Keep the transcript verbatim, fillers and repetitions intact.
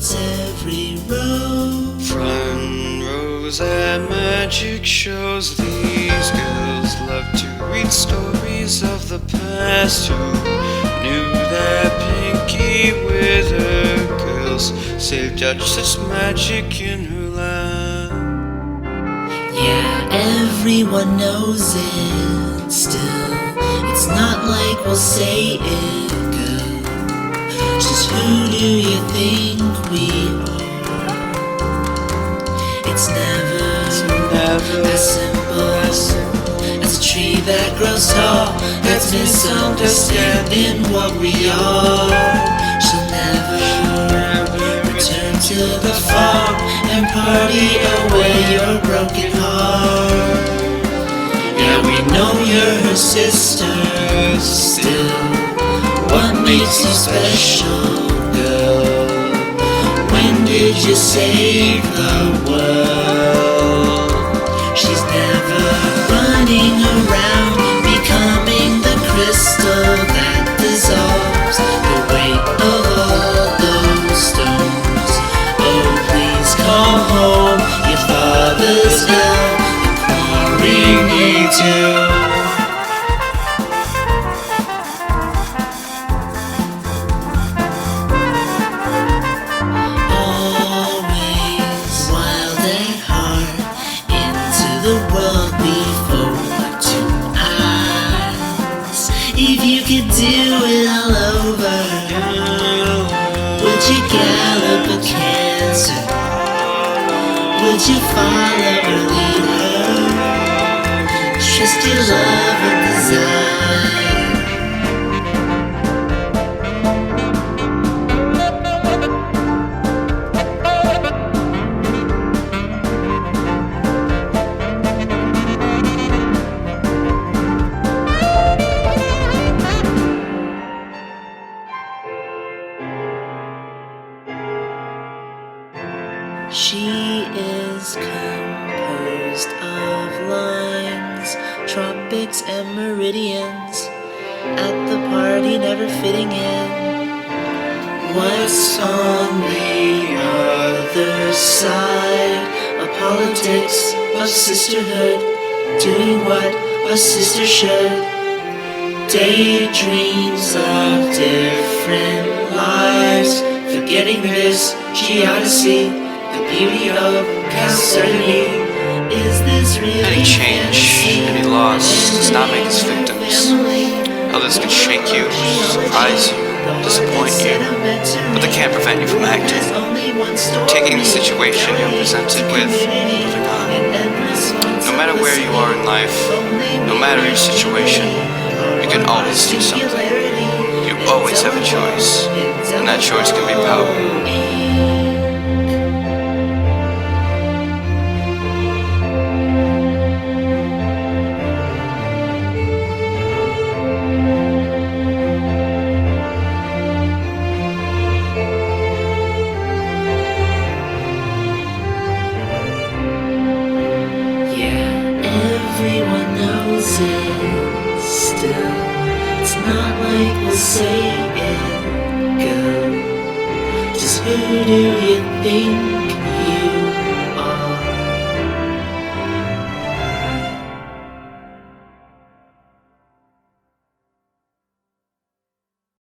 front every row. Front rows at magic shows. These girls love to read stories of the past. Who knew that Pinky with her curls saved Duchess magic in her lap? Yeah, everyone knows it still. It's not like we'll say it good. Just who do you think we are? It's never, Never as simple as a tree that grows tall. That's misunderstanding what we are. She'll never return to the farm and party away your broken heart. Yeah, we know you're her sister still. What makes you special, girl? When did you save the world? She's never running around, becoming the crystal that dissolves the weight of all those stones. Oh, please come home, your father's ill, the quarry needs you. The world before two eyes. If you could do it all over, would you gallop a cancer? Would you follow or lead her? Trust your love and desire. She is composed of lines, tropics and meridians, at the party never fitting in. What's on the other side of politics, of sisterhood, doing what a sister should? Daydreams of different lives, forgetting this geodesy. The beauty of uncertainty. Is this really Any change, fantasy? any loss does not make us victims. Others can shake you, surprise you, disappoint you, but they can't prevent you from acting. Taking the situation you're presented with, moving on. No matter where you are in life, no matter your situation, you can always do something. You always have a choice, and that choice can be power. Everyone knows it still. It's not like we'll say it, girl. Just who do you think